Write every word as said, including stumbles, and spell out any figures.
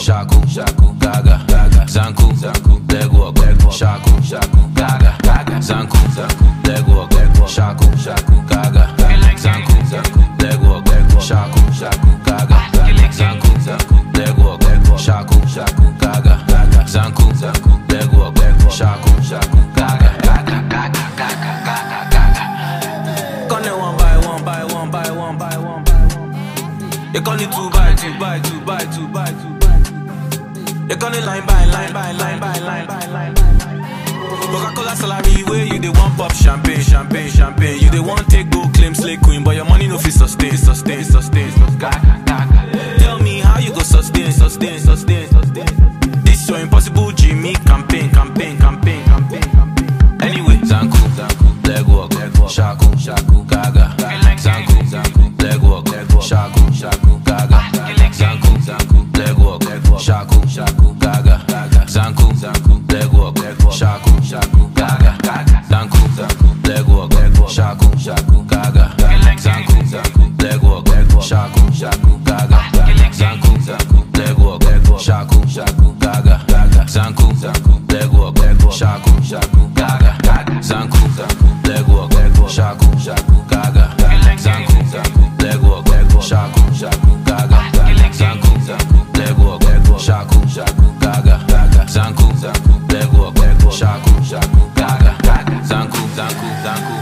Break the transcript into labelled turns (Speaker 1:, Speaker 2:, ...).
Speaker 1: shaku, shaku, gaga, gaga, zanku, zanku, leg walk, leg walk, shaku, shaku, gaga, gaga, zanku, zanku, leg walk, leg walk, shaku, shaku, gaga, zanku, zanku, leg walk, leg walk, shaku, shaku, gaga, zanku, zanku, leg walk, leg walk, shaku, shaku, gaga, gaga, zanku, zanku, leg walk, leg walk, shaku, shaku, gaga, gaga, gaga, gaga, gaga, gaga. Gonna one by one by one by one by one by one. You gonna two by two by two by two by two by two. You gonna line by line by line by line by line. Coca-Cola salary where you dey want pop champagne, champagne, champagne. You dey want take go claim slay queen, but your money no fit sustain, sustain, sustain, sustain. Gaga, gaga. Tell me how you go sustain, sustain, sustain, sustain. This your impossible Jimmy campaign, campaign, campaign, campaign, campaign. Anyway, zanku, zanku, leg walk, leg walk, shaku, shaku, gaga, zanku, zanku, leg walk, leg walk, shaku, shaku, gaga, zanku, zanku, leg walk, leg walk, shaku, shaku, gaga, zanku, zanku, leg walk, leg walk, shaku, shaku, gaga, zanku, zanku, leg walk, leg walk, shaku, shaku, gaga, zanku, zanku, leg walk, leg walk, shaku, shaku, gaga, zanku, zanku, leg walk, leg walk, shaku, shaku, gaga, zanku, zanku, leg walk, leg walk, shaku, shaku, gaga, zanku, zanku, leg walk, leg walk, shaku, shaku, gaga, zanku, zanku, leg walk, leg walk, shaku, shaku, gaga, zanku, zanku, leg walk, leg walk, shaku, shaku, gaga, zanku, zanku, leg walk, leg walk, shaku, shaku, gaga, zanku, zanku, zanku.